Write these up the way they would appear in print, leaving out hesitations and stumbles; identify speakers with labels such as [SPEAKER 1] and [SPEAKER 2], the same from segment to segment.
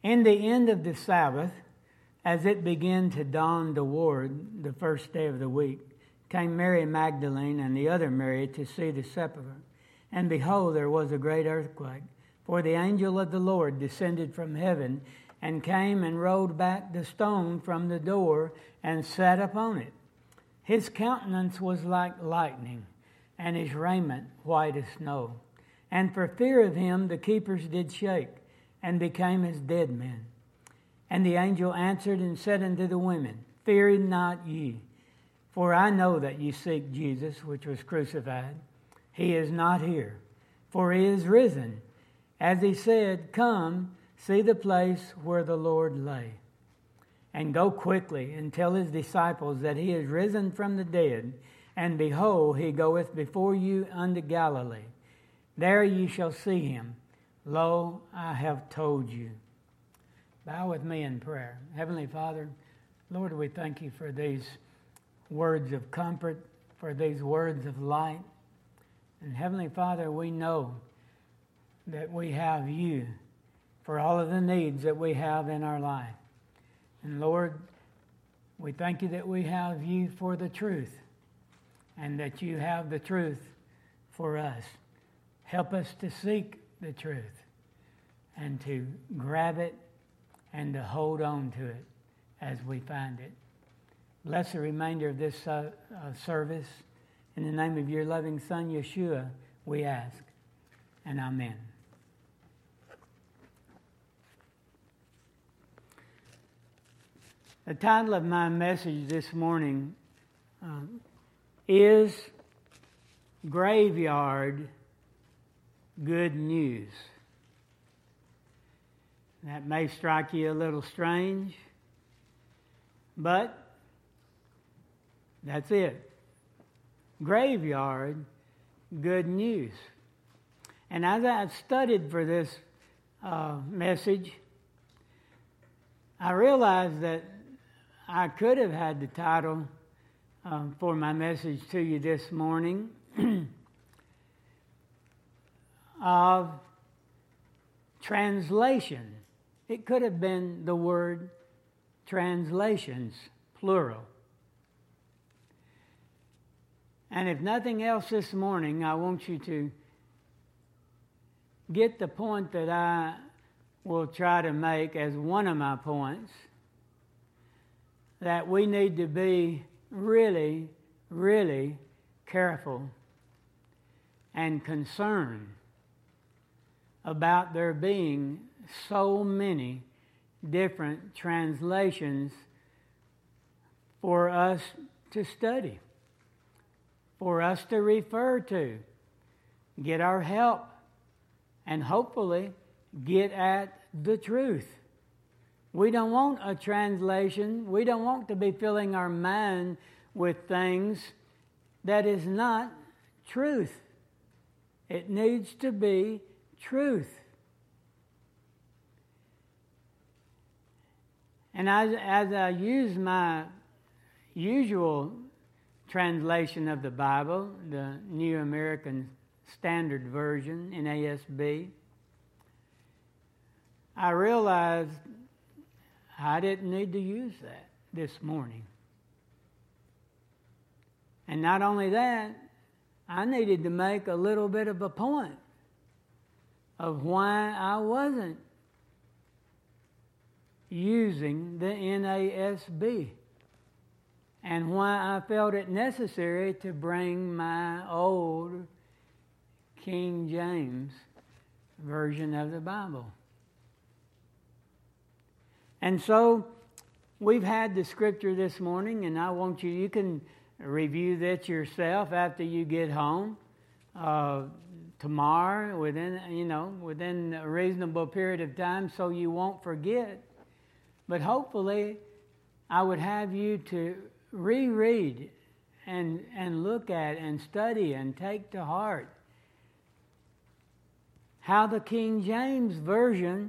[SPEAKER 1] In the end of the Sabbath, as it began to dawn toward the first day of the week, came Mary Magdalene and the other Mary to see the sepulchre. And behold, there was a great earthquake, for the angel of the Lord descended from heaven and came and rolled back the stone from the door and sat upon it. His countenance was like lightning, and his raiment white as snow. And for fear of him the keepers did shake, and became as dead men. And the angel answered and said unto the women, Fear not ye, for I know that ye seek Jesus, which was crucified. He is not here, for he is risen. As he said, Come, see the place where the Lord lay. And go quickly and tell his disciples that he is risen from the dead, and behold, he goeth before you unto Galilee. There ye shall see him. Lo, I have told you. Bow with me in prayer. Heavenly Father, Lord, we thank you for these words of comfort, for these words of light. And Heavenly Father, we know that we have you for all of the needs that we have in our life. And Lord, we thank you that we have you for the truth, and that you have the truth for us. Help us to seek the truth and to grab it and to hold on to it as we find it. Bless the remainder of this service. In the name of your loving Son, Yeshua, we ask, and amen. The title of my message this morning is Graveyard Good News. That may strike you a little strange, but that's it. Graveyard Good News. And as I studied for this message, I realized that I could have had the title for my message to you this morning of translation. It could have been the word translations, plural. And if nothing else this morning, I want you to get the point that I will try to make as one of my points, that we need to be really, really careful and concerned about there being so many different translations for us to study, for us to refer to, get our help, and hopefully get at the truth. We don't want a translation. We don't want to be filling our mind with things that is not truth. It needs to be truth. And as I use my usual translation of the Bible, the New American Standard Version, NASB, I realized I didn't need to use that this morning. And not only that, I needed to make a little bit of a point of why I wasn't using the NASB and why I felt it necessary to bring my old King James version of the Bible. And so we've had the scripture this morning, and I want you can review that yourself after you get home tomorrow within a reasonable period of time so you won't forget. But hopefully I would have you to reread and look at and study and take to heart how the King James Version,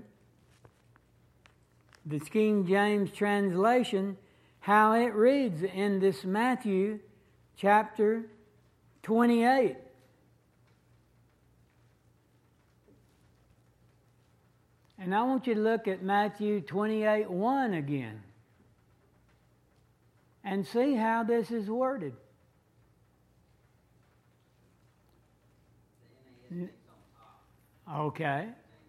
[SPEAKER 1] the King James translation, how it reads in this Matthew chapter 28. And I want you to look at Matthew 28:1 again and see how this is worded. Okay.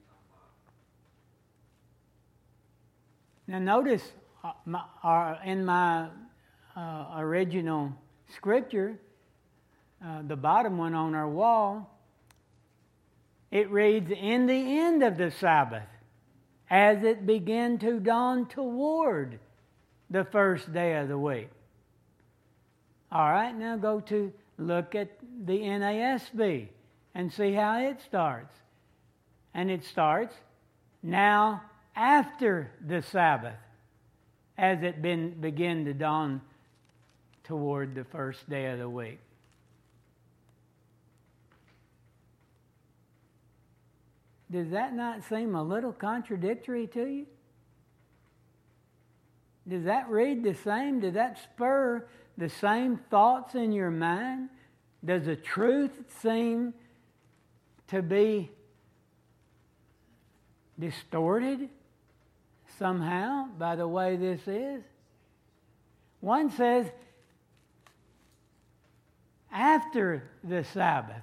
[SPEAKER 1] Now notice in my original scripture, the bottom one on our wall, it reads, "In the end of the Sabbath, as it began to dawn toward the first day of the week." All right, now go to look at the NASB and see how it starts. And it starts, "Now after the Sabbath, as it began to dawn toward the first day of the week." Does that not seem a little contradictory to you? Does that read the same? Does that spur the same thoughts in your mind? Does the truth seem to be distorted somehow by the way this is? One says, after the Sabbath.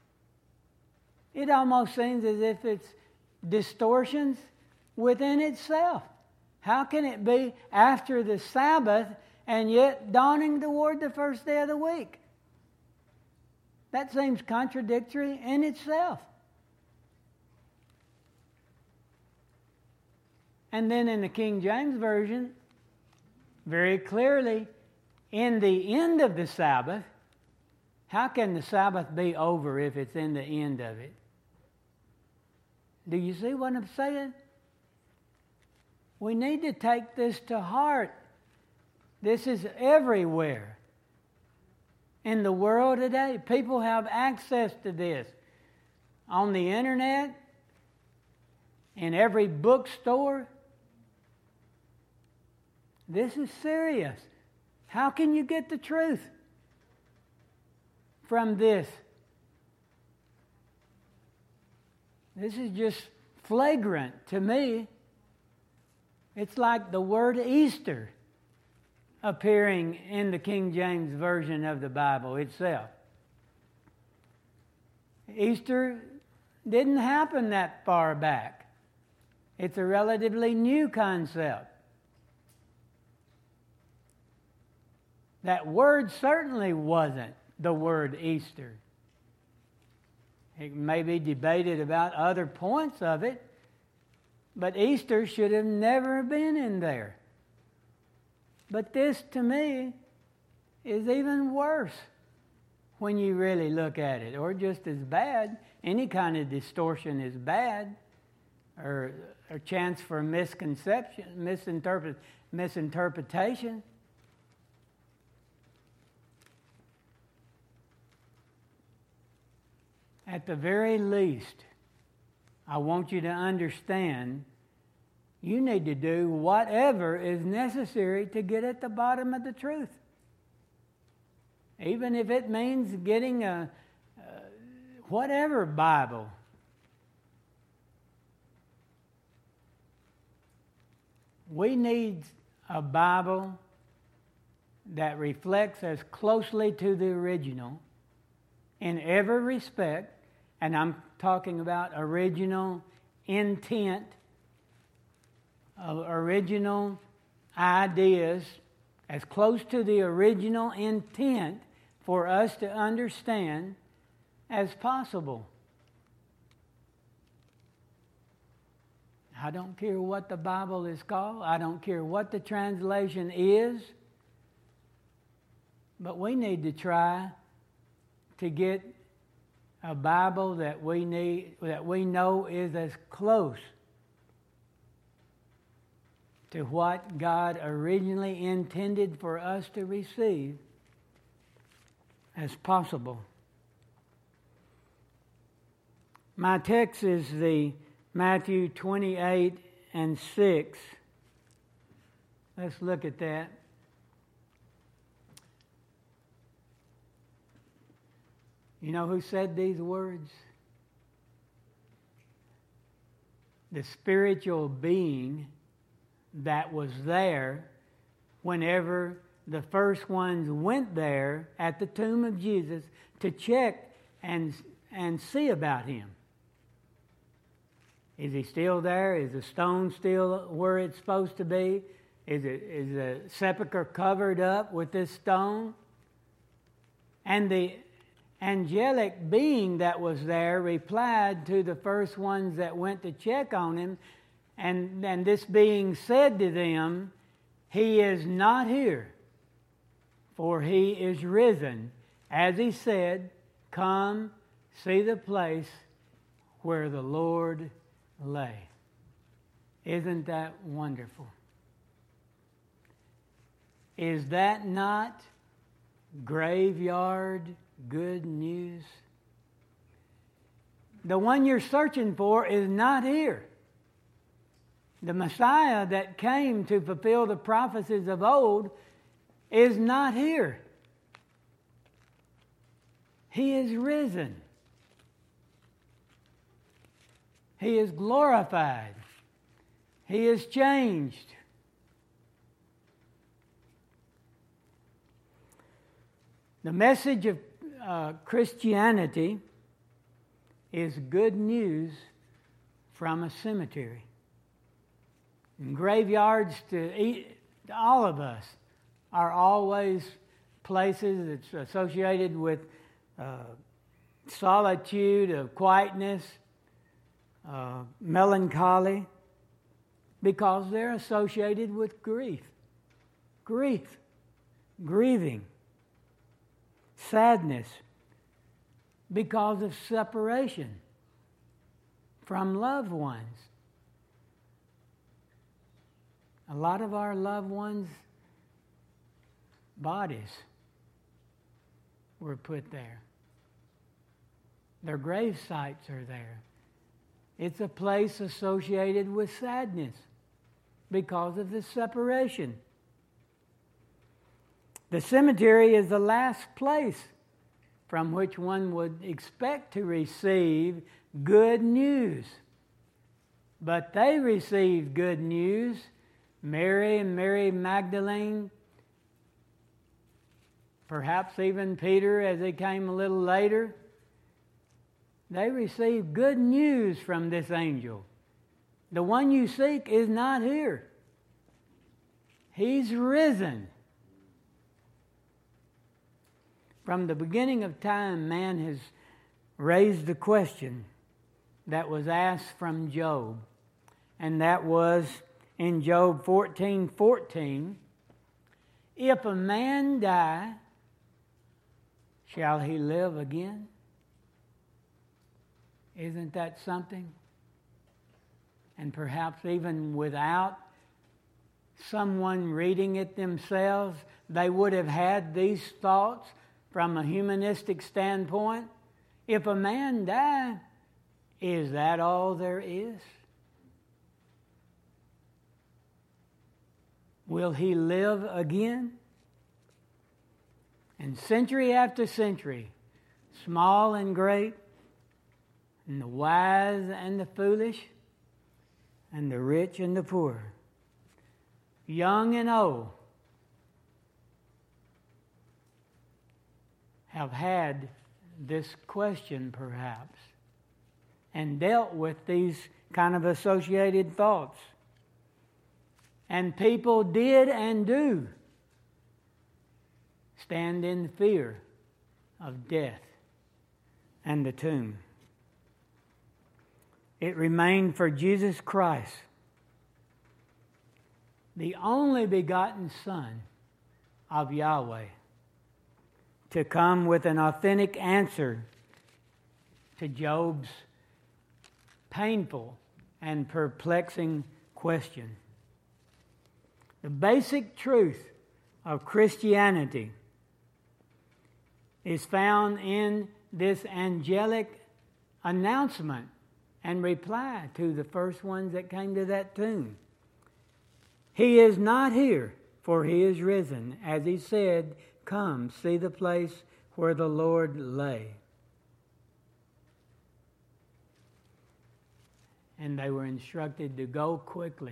[SPEAKER 1] It almost seems as if it's distortions within itself. How can it be after the Sabbath and yet dawning toward the first day of the week? That seems contradictory in itself. And then in the King James Version, very clearly, in the end of the Sabbath. How can the Sabbath be over if it's in the end of it? Do you see what I'm saying? We need to take this to heart. This is everywhere in the world today. People have access to this on the internet, in every bookstore. This is serious. How can you get the truth from this? This is just flagrant to me. It's like the word Easter appearing in the King James Version of the Bible itself. Easter didn't happen that far back. It's a relatively new concept. That word certainly wasn't the word Easter. It may be debated about other points of it, but Easter should have never been in there. But this, to me, is even worse when you really look at it, or just as bad. Any kind of distortion is bad, or a chance for misconception, misinterpretation. At the very least, I want you to understand you need to do whatever is necessary to get at the bottom of the truth. Even if it means getting a whatever Bible. We need a Bible that reflects as closely to the original in every respect. And I'm talking about original intent, original ideas, as close to the original intent for us to understand as possible. I don't care what the Bible is called. I don't care what the translation is. But we need to try to get a Bible that we know is as close to what God originally intended for us to receive as possible. My text is the Matthew 28:6. Let's look at that. You know who said these words? the spiritual being that was there whenever the first ones went there at the tomb of Jesus to check and see about him. Is he still there? Is the stone still where it's supposed to be? Is the sepulcher covered up with this stone? And the angelic being that was there replied to the first ones that went to check on him, and this being said to them, "He is not here, for he is risen. As he said, come see the place where the Lord lay." Isn't that wonderful? Is that not graveyard good news? The one you're searching for is not here. The Messiah that came to fulfill the prophecies of old is not here. He is risen. He is glorified. He is changed. The message of Christianity is good news from a cemetery. And graveyards to all of us are always places that's associated with solitude, of quietness, melancholy, because they're associated with grief, grieving, sadness, because of separation from loved ones. A lot of our loved ones' bodies were put there. Their grave sites are there. It's a place associated with sadness because of the separation. The cemetery is the last place from which one would expect to receive good news. But they received good news. Mary and Mary Magdalene, perhaps even Peter as they came a little later, they received good news from this angel. The one you seek is not here. He's risen. From the beginning of time, man has raised the question that was asked from Job, and that was in Job 14:14, if a man die, shall he live again? Isn't that something? And perhaps even without someone reading it themselves, they would have had these thoughts from a humanistic standpoint. If a man die, is that all there is? Will he live again? And century after century, small and great, and the wise and the foolish, and the rich and the poor, young and old, have had this question perhaps, and dealt with these kind of associated thoughts. And people did and do stand in fear of death and the tomb. It remained for Jesus Christ, the only begotten Son of Yahweh, to come with an authentic answer to Job's painful and perplexing question. The basic truth of Christianity is found in this angelic announcement and reply to the first ones that came to that tomb. He is not here, for he is risen. As he said, come, see the place where the Lord lay. and they were instructed to go quickly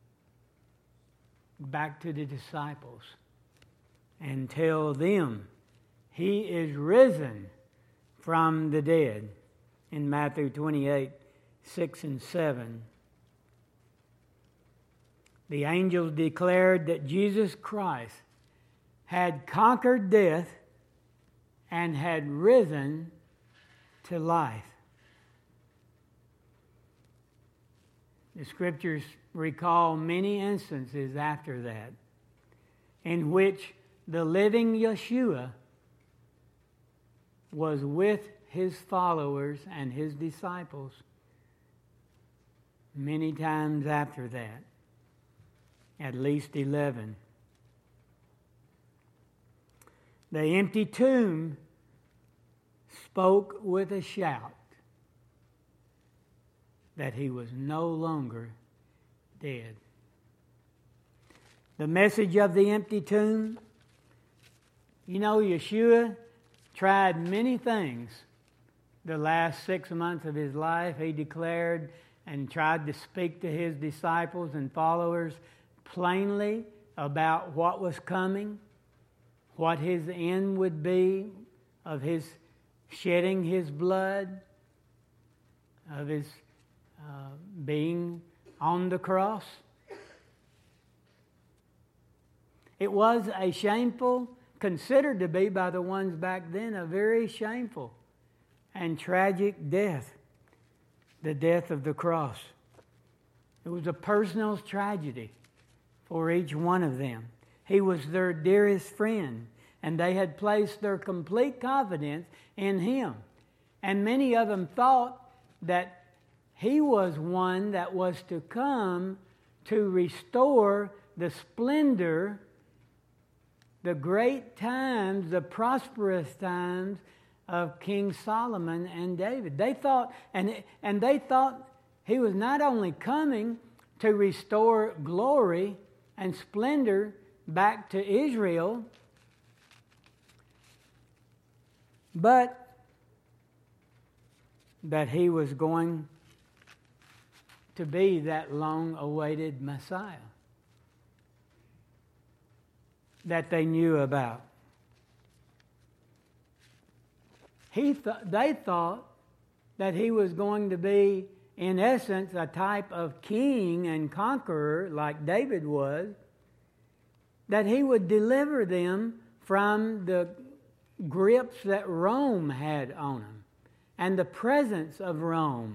[SPEAKER 1] back to the disciples and tell them he is risen from the dead. In Matthew 28, 6 and 7. The angels declared that Jesus Christ had conquered death and had risen to life. The Scriptures recall many instances after that in which the living Yeshua was with his followers and his disciples many times after that, at least 11. The empty tomb spoke with a shout that he was no longer dead. The message of the empty tomb, you know, Yeshua tried many things. The last 6 months of his life, he declared and tried to speak to his disciples and followers plainly about what was coming, what his end would be of his shedding his blood, of his being on the cross. It was a shameful, considered to be by the ones back then, a very shameful and tragic death, the death of the cross. It was a personal tragedy for each one of them. He was their dearest friend, and they had placed their complete confidence in him. And many of them thought that he was one that was to come to restore the splendor, the great times, the prosperous times of King Solomon and David. They thought, and they thought he was not only coming to restore glory and splendor back to Israel, but that he was going to be that long-awaited Messiah that they knew about. They thought that he was going to be, in essence, a type of king and conqueror like David was, that he would deliver them from the grips that Rome had on them and the presence of Rome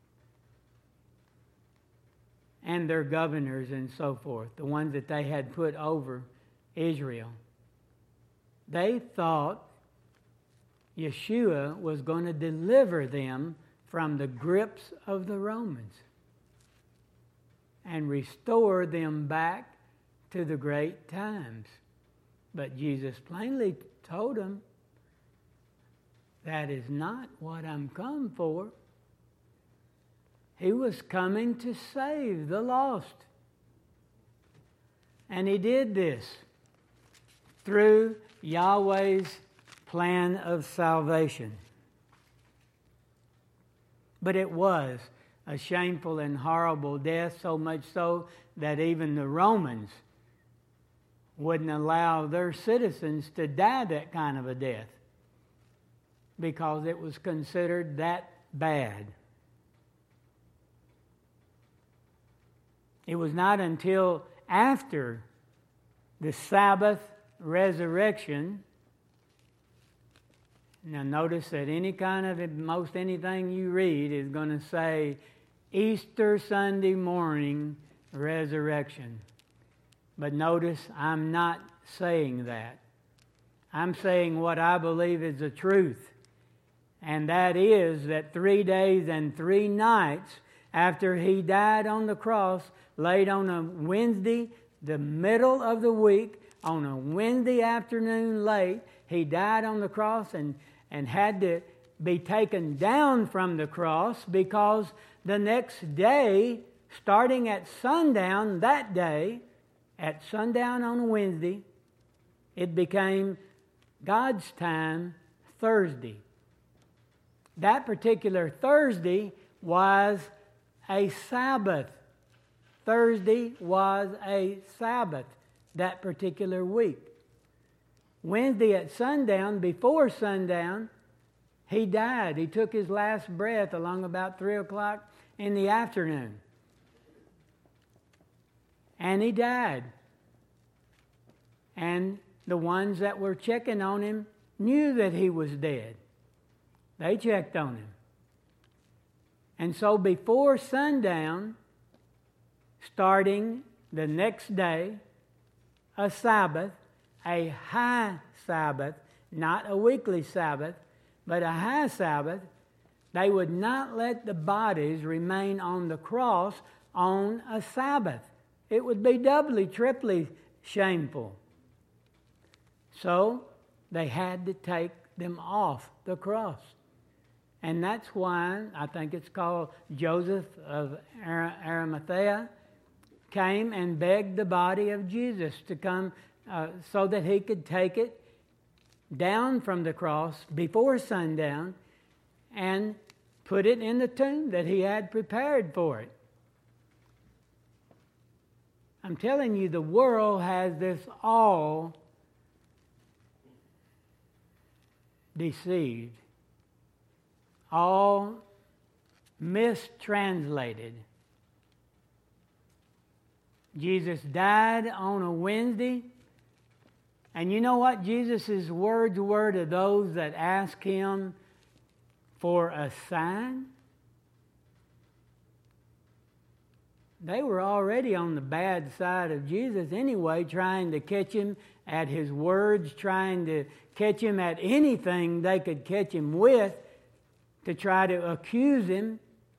[SPEAKER 1] and their governors and so forth, the ones that they had put over Israel. They thought Yeshua was going to deliver them from the grips of the Romans and restore them back to the great times. But Jesus plainly told them, that is not what I'm come for. He was coming to save the lost. And he did this through Yahweh's plan of salvation. But it was a shameful and horrible death, so much so that even the Romans wouldn't allow their citizens to die that kind of a death because it was considered that bad. It was not until after the Sabbath resurrection. Now notice that any kind of, most anything you read is going to say Easter Sunday morning resurrection. But notice I'm not saying that. I'm saying what I believe is the truth. And that is that 3 days and 3 nights after he died on the cross, laid on a Wednesday, the middle of the week, on a Wednesday afternoon late, he died on the cross and had to be taken down from the cross because the next day, starting at sundown that day, at sundown on a Wednesday, it became God's time, Thursday. That particular Thursday was a Sabbath. Thursday was a Sabbath that particular week. Wednesday at sundown, before sundown, he died. He took his last breath along about 3 o'clock in the afternoon. And he died. And the ones that were checking on him knew that he was dead. They checked on him. And so before sundown, starting the next day, a Sabbath, a high Sabbath, not a weekly Sabbath, but a high Sabbath, they would not let the bodies remain on the cross on a Sabbath. It would be doubly, triply shameful. So they had to take them off the cross. And that's why I think it's called Joseph of Arimathea came and begged the body of Jesus to come so that he could take it down from the cross before sundown and put it in the tomb that he had prepared for it. I'm telling you, the world has this all deceived, all mistranslated. Jesus died on a Wednesday. And you know what Jesus' words were to those that asked him for a sign? They were already on the bad side of Jesus anyway, trying to catch him at his words, trying to catch him at anything they could catch him with to try to accuse him.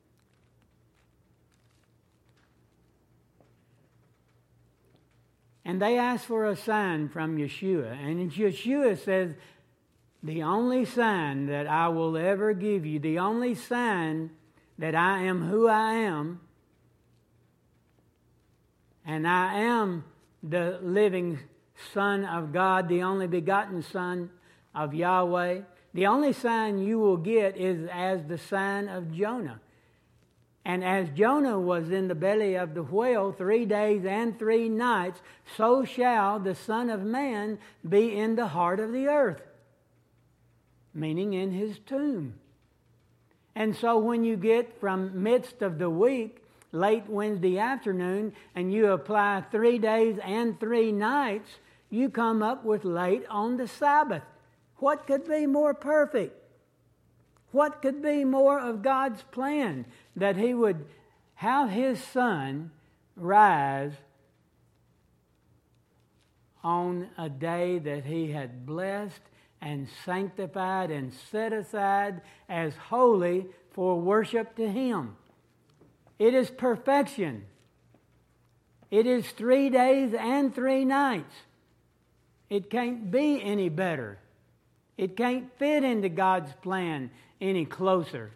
[SPEAKER 1] And they asked for a sign from Yeshua. And Yeshua says, the only sign that I will ever give you, the only sign that I am who I am, and I am the living Son of God, the only begotten Son of Yahweh, the only sign you will get is as the sign of Jonah. And as Jonah was in the belly of the whale 3 days and 3 nights, so shall the Son of Man be in the heart of the earth, meaning in his tomb. And so when you get from midst of the week, late Wednesday afternoon, and you apply 3 days and 3 nights, you come up with late on the Sabbath. What could be more perfect? What could be more of God's plan? That he would have his Son rise on a day that he had blessed and sanctified and set aside as holy for worship to him. It is perfection. It is 3 days and 3 nights. It can't be any better. It can't fit into God's plan any closer.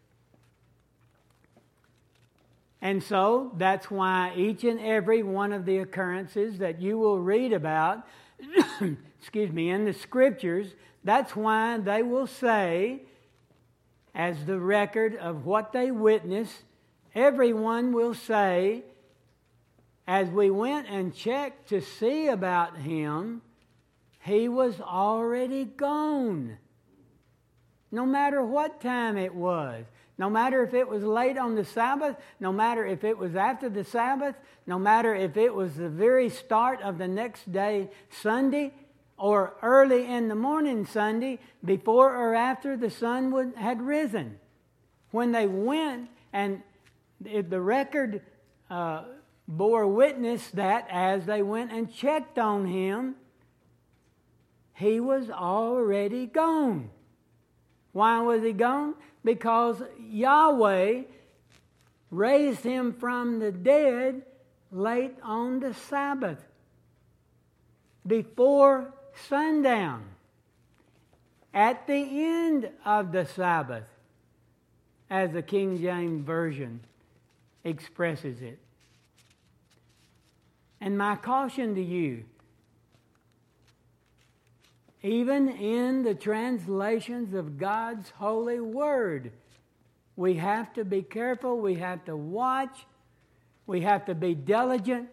[SPEAKER 1] And so that's why each and every one of the occurrences that you will read about, in the Scriptures, that's why they will say, as the record of what they witnessed, everyone will say, as we went and checked to see about him, he was already gone. No matter what time it was, no matter if it was late on the Sabbath, no matter if it was after the Sabbath, no matter if it was the very start of the next day, Sunday, or early in the morning Sunday, before or after the sun had risen. When they went, and the record bore witness that as they went and checked on him, he was already gone. Why was he gone? Because Yahweh raised him from the dead late on the Sabbath, before sundown, at the end of the Sabbath, as the King James Version expresses it. And my caution to you, even in the translations of God's holy word, We have to be careful. We have to watch. We have to be diligent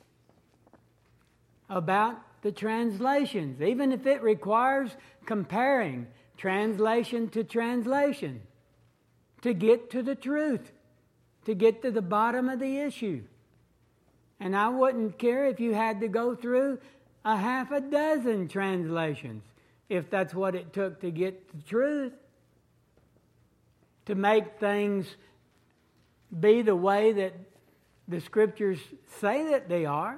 [SPEAKER 1] about the translations, even if it requires comparing translation to translation to get to the truth, to get to the bottom of the issue. And I wouldn't care if you had to go through a half a dozen translations, if that's what it took to get the truth, to make things be the way that the Scriptures say that they are.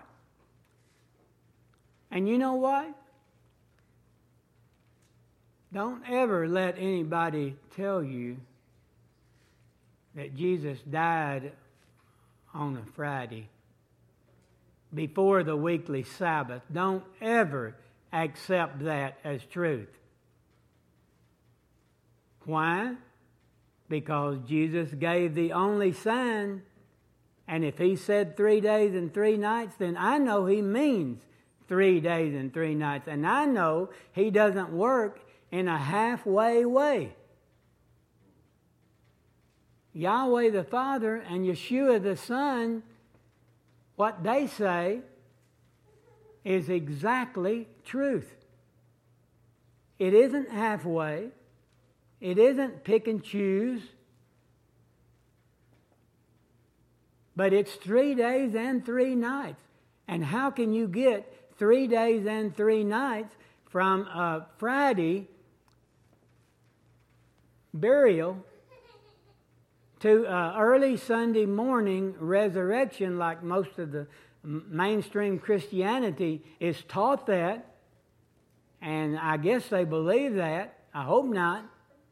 [SPEAKER 1] And you know what? Don't ever let anybody tell you that Jesus died on a Friday before the weekly Sabbath. Don't ever accept that as truth. Why? Because Jesus gave the only sign, and if he said 3 days and 3 nights, then I know he means 3 days and 3 nights. And I know he doesn't work in a halfway way. Yahweh the Father and Yeshua the Son, what they say is exactly truth. It isn't halfway. It isn't pick and choose. But it's 3 days and 3 nights. And how can you get 3 days and 3 nights from a Friday burial to early Sunday morning resurrection, like most of the mainstream Christianity is taught that, and I guess they believe that. I hope not.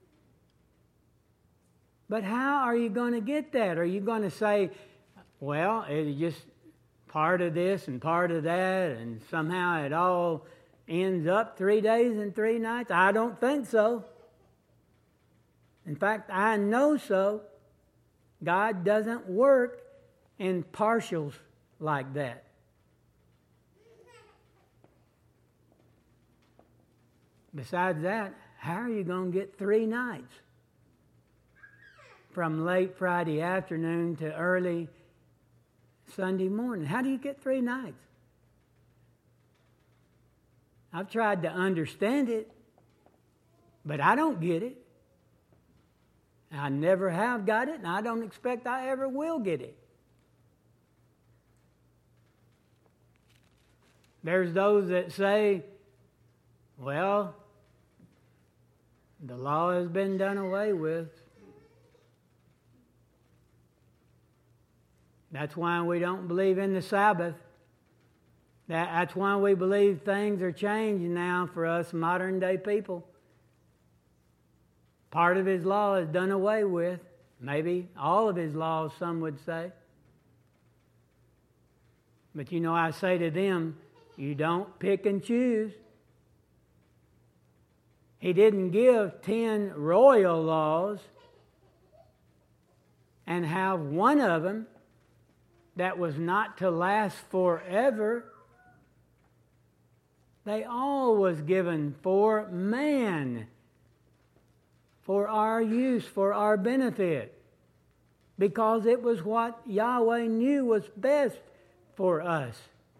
[SPEAKER 1] But how are you going to get that? Are you going to say, well, it's just part of this and part of that, and somehow it all ends up 3 days and 3 nights? I don't think so. In fact, I know so. God doesn't work in partials like that. Besides that, how are you going to get 3 nights from late Friday afternoon to early Sunday morning? How do you get 3 nights? I've tried to understand it, but I don't get it. I never have got it, and I don't expect I ever will get it. There's those that say, well, the law has been done away with. That's why we don't believe in the Sabbath. That's why we believe things are changing now for us modern day people. Part of his law is done away with. Maybe all of his laws, some would say. But you know, I say to them, you don't pick and choose. He didn't give 10 royal laws and have one of them that was not to last forever. They all was given for man, for our use, for our benefit, because it was what Yahweh knew was best for us.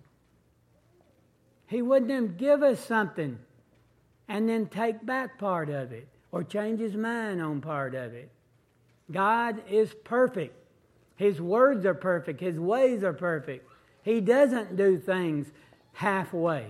[SPEAKER 1] He wouldn't give us something and then take back part of it or change his mind on part of it. God is perfect. His words are perfect. His ways are perfect. He doesn't do things halfway.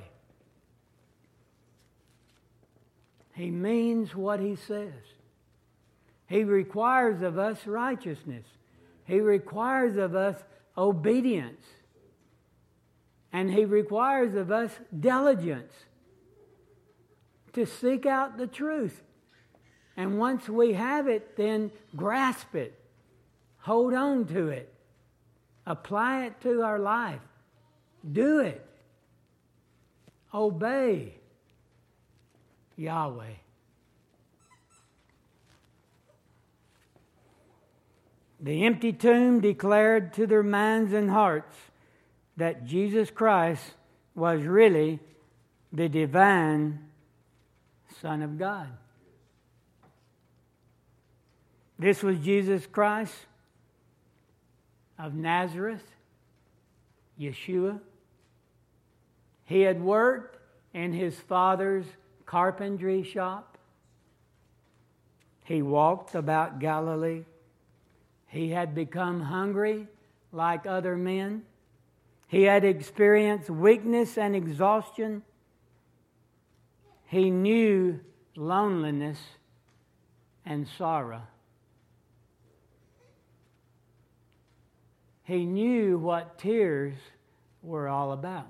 [SPEAKER 1] He means what he says. He requires of us righteousness. He requires of us obedience. And he requires of us diligence to seek out the truth. And once we have it, then grasp it. Hold on to it. Apply it to our life. Do it. Obey Yahweh. The empty tomb declared to their minds and hearts that Jesus Christ was really the divine Son of God. This was Jesus Christ of Nazareth, Yeshua. He had worked in his father's carpentry shop. He walked about Galilee. He had become hungry like other men. He had experienced weakness and exhaustion. He knew loneliness and sorrow. He knew what tears were all about.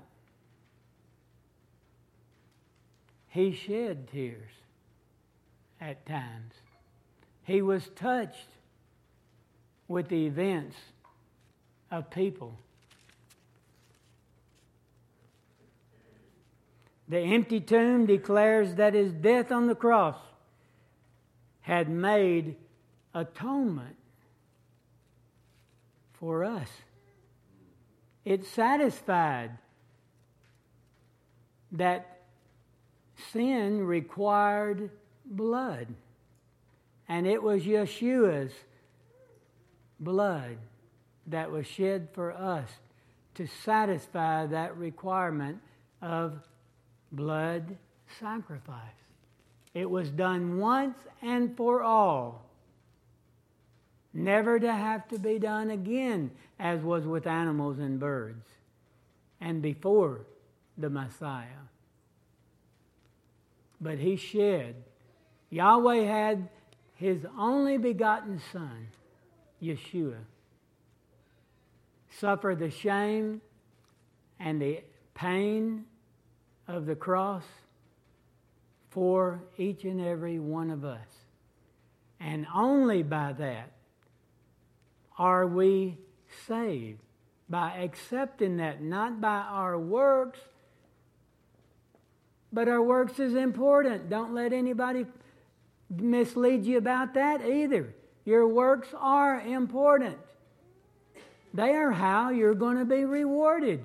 [SPEAKER 1] He shed tears at times. He was touched with the events of people. The empty tomb declares that his death on the cross had made atonement for us. It satisfied that sin required blood. And it was Yeshua's blood that was shed for us to satisfy that requirement of blood sacrifice. It was done once and for all, never to have to be done again, as was with animals and birds, and before the Messiah. But he shed. Yahweh had his only begotten Son, Yeshua, suffer the shame and the pain of the cross for each and every one of us. And only by that are we saved, by accepting that, not by our works. But our works is important. Don't let anybody mislead you about that either. Your works are important. They are how you're going to be rewarded.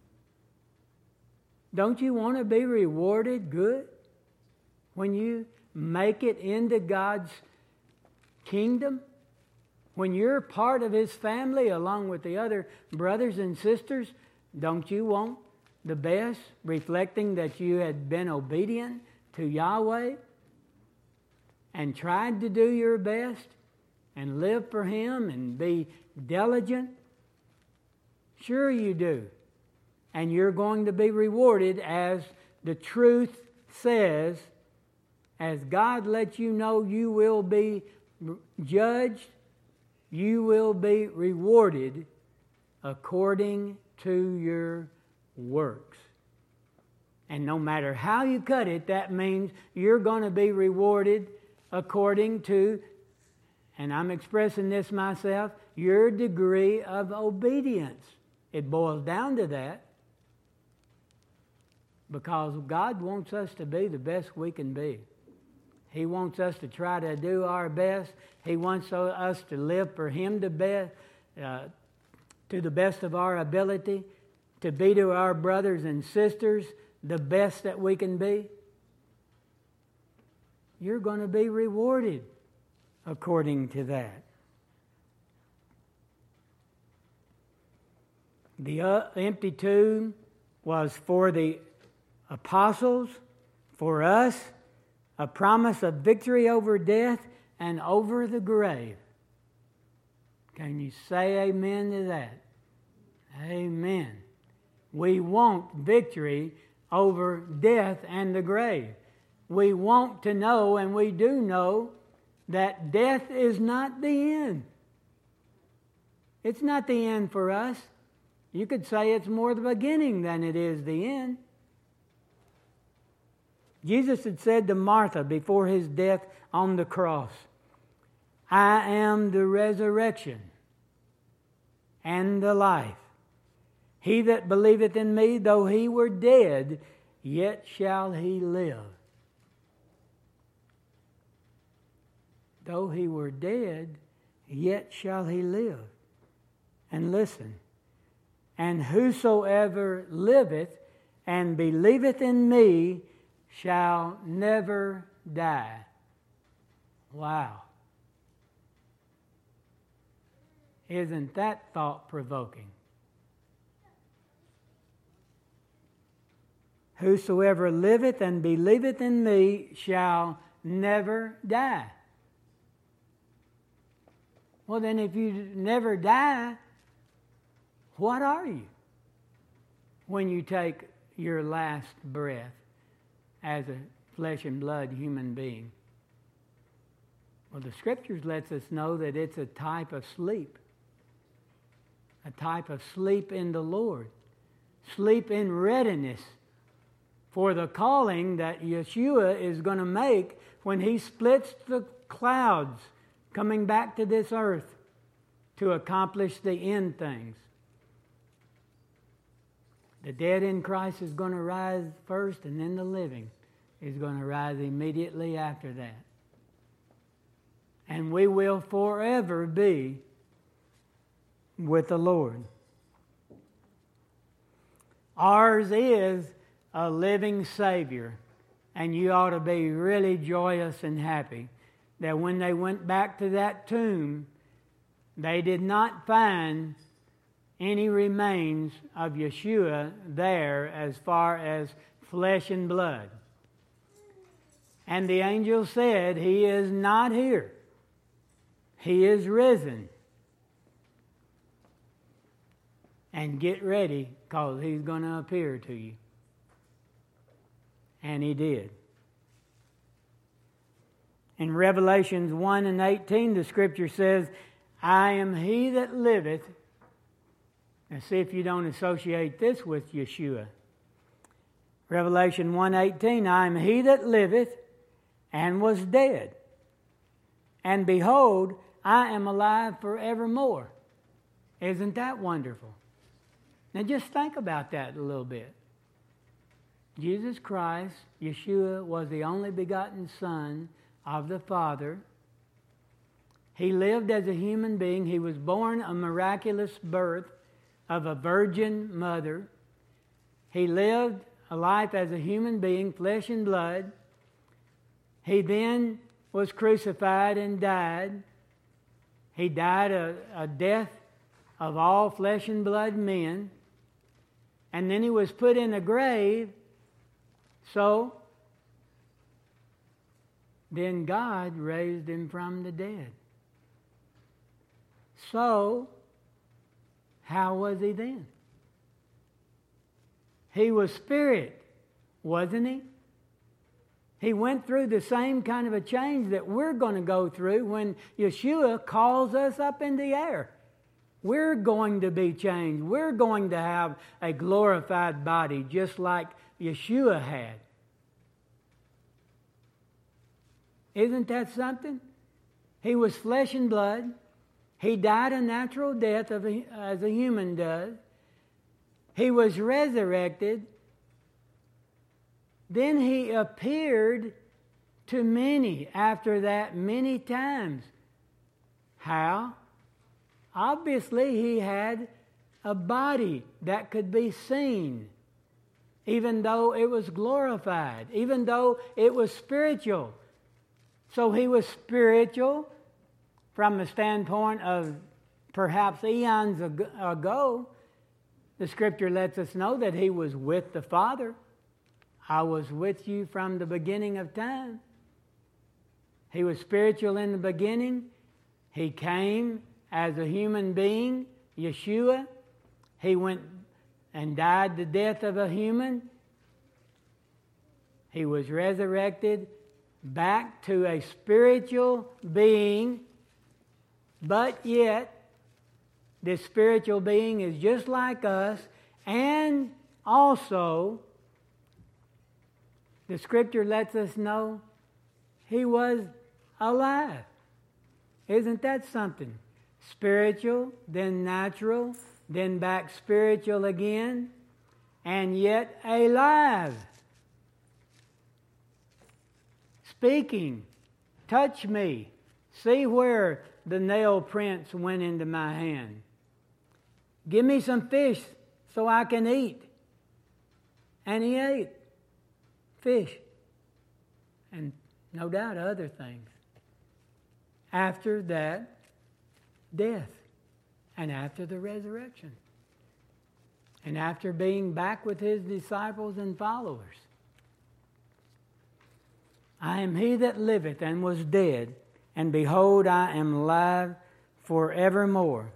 [SPEAKER 1] Don't you want to be rewarded good when you make it into God's kingdom? When you're part of His family along with the other brothers and sisters, don't you want the best, reflecting that you had been obedient to Yahweh and tried to do your best and live for Him and be diligent? Sure you do. And you're going to be rewarded, as the truth says, as God lets you know you will be judged, you will be rewarded according to your works. And no matter how you cut it, that means you're going to be rewarded according to, and I'm expressing this myself, your degree of obedience. It boils down to that, because God wants us to be the best we can be. He wants us to try to do our best. He wants us to live for Him to the best of our ability, to be to our brothers and sisters the best that we can be. You're going to be rewarded according to that. The empty tomb was for the apostles, for us, a promise of victory over death and over the grave. Can you say amen to that? Amen. We want victory over death and the grave. We want to know, and we do know, that death is not the end. It's not the end for us. You could say it's more the beginning than it is the end. Jesus had said to Martha before His death on the cross, I am the resurrection and the life. He that believeth in me, though he were dead, yet shall he live. Though he were dead, yet shall he live. And listen, and whosoever liveth and believeth in me shall never die. Wow. Isn't that thought-provoking? Whosoever liveth and believeth in me shall never die. Well, then if you never die, what are you when you take your last breath as a flesh and blood human being? Well, the Scriptures lets us know that it's a type of sleep. A type of sleep in the Lord. Sleep in readiness for the calling that Yeshua is going to make when He splits the clouds coming back to this earth to accomplish the end things. The dead in Christ is going to rise first, and then the living is going to rise immediately after that. And we will forever be with the Lord. Ours is a living Savior, and you ought to be really joyous and happy that when they went back to that tomb, they did not find any remains of Yeshua there as far as flesh and blood. And the angel said, He is not here. He is risen. And get ready, because He's going to appear to you. And He did. In Revelations 1:18, the Scripture says, I am He that liveth. Now see if you don't associate this with Yeshua. Revelation 1:18, I am He that liveth and was dead. And behold, I am alive forevermore. Isn't that wonderful? Now just think about that a little bit. Jesus Christ, Yeshua, was the only begotten Son of the Father. He lived as a human being. He was born a miraculous birth of a virgin mother. He lived a life as a human being, flesh and blood. He then was crucified and died. He died a death of all flesh and blood men. And then He was put in a grave. So then God raised Him from the dead. So how was He then? He was spirit, wasn't He? He went through the same kind of a change that we're going to go through when Yeshua calls us up in the air. We're going to be changed. We're going to have a glorified body just like Yeshua had. Isn't that something? He was flesh and blood. He died a natural death as a human does. He was resurrected. Then He appeared to many after that many times. How? Obviously, He had a body that could be seen, even though it was glorified, even though it was spiritual. So He was spiritual from the standpoint of perhaps eons ago. The Scripture lets us know that He was with the Father. I was with you from the beginning of time. He was spiritual in the beginning. He came as a human being, Yeshua. He went and died the death of a human. He was resurrected back to a spiritual being, but yet this spiritual being is just like us, and also the Scripture lets us know He was alive. Isn't that something? Spiritual, then natural, then back spiritual again, and yet alive. Speaking, touch me, see where the nail prints went into my hand. Give me some fish so I can eat. And He ate fish, and no doubt other things. After that, death. and after the resurrection. And after being back with his disciples and followers. I am he that liveth and was dead, and behold, I am alive forevermore.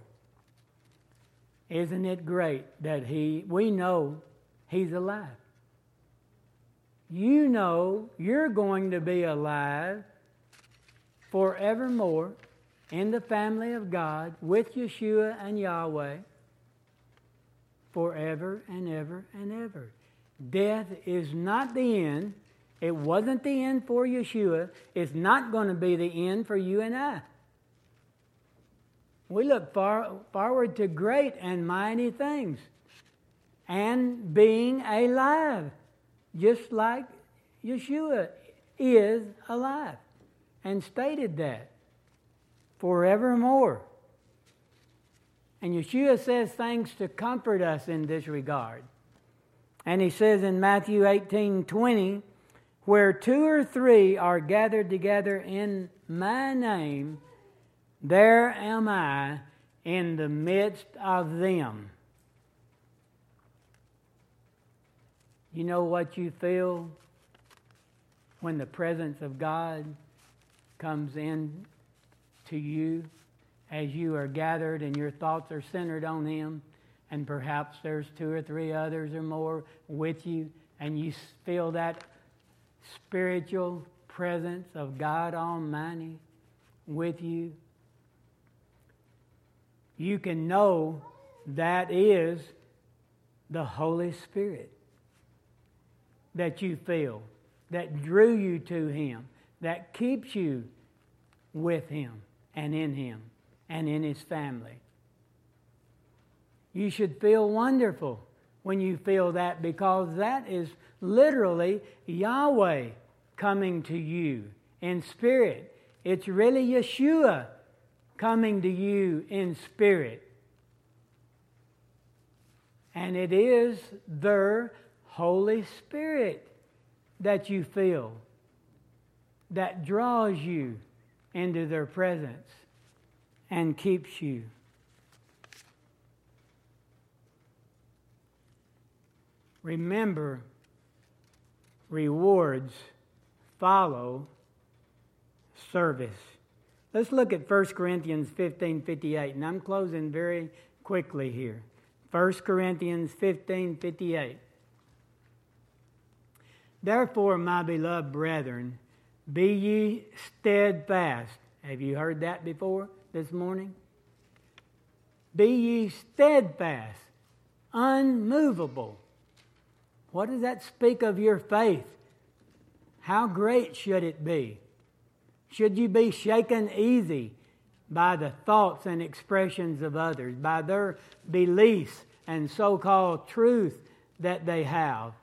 [SPEAKER 1] Isn't it great that we know he's alive? You know you're going to be alive forevermore in the family of God with Yeshua and Yahweh forever and ever and ever. Death is not the end. It wasn't the end for Yeshua. It's not going to be the end for you and I. We look forward to great and mighty things and being alive, just like Yeshua is alive and stated that forevermore. And Yeshua says things to comfort us in this regard. And he says in Matthew 18:20, where 2 or 3 are gathered together in my name, there am I in the midst of them. You know what you feel when the presence of God comes in to you as you are gathered and your thoughts are centered on Him, and perhaps there's 2 or 3 others or more with you, and you feel that spiritual presence of God Almighty with you. You can know that is the Holy Spirit that you feel, that drew you to Him, that keeps you with Him and in Him and in His family. You should feel wonderful when you feel that, because that is literally Yahweh coming to you in spirit. It's really Yeshua coming to you in spirit. And it is their Holy Spirit that you feel, that draws you into their presence and keeps you. Remember, rewards follow service. Let's look at 1 Corinthians 15:58, and I'm closing very quickly here. 1 Corinthians 15:58. Therefore, my beloved brethren, be ye steadfast. Have you heard that before this morning? Be ye steadfast, unmovable. What does that speak of your faith? How great should it be? Should you be shaken easy by the thoughts and expressions of others, by their beliefs and so-called truth that they have?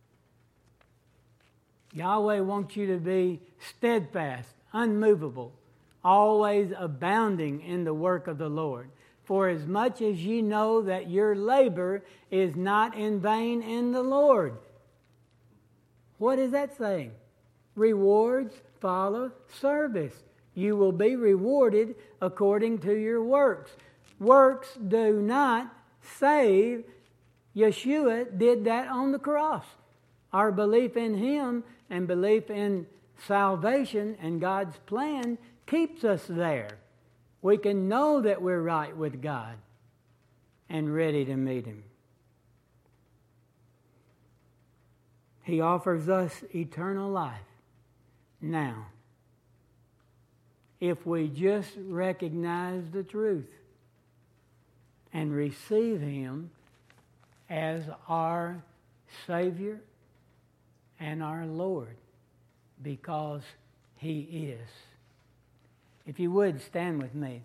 [SPEAKER 1] Yahweh wants you to be steadfast, unmovable, always abounding in the work of the Lord. For as much as ye know that your labor is not in vain in the Lord. What is that saying? Rewards follow service. You will be rewarded according to your works. Works do not save. Yeshua did that on the cross. Our belief in Him and belief in salvation and God's plan keeps us there. We can know that we're right with God and ready to meet Him. He offers us eternal life now, if we just recognize the truth and receive Him as our Savior and our Lord, because He is. If you would, stand with me.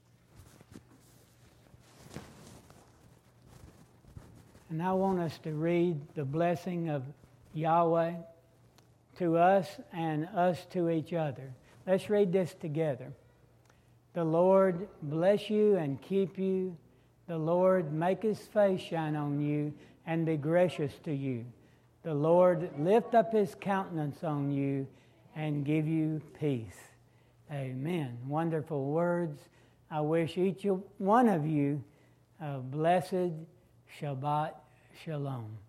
[SPEAKER 1] And I want us to read the blessing of Yahweh to us and us to each other. Let's read this together. The Lord bless you and keep you. The Lord make His face shine on you and be gracious to you. The Lord lift up His countenance on you and give you peace. Amen. Wonderful words. I wish each one of you blessed Shabbat Shalom.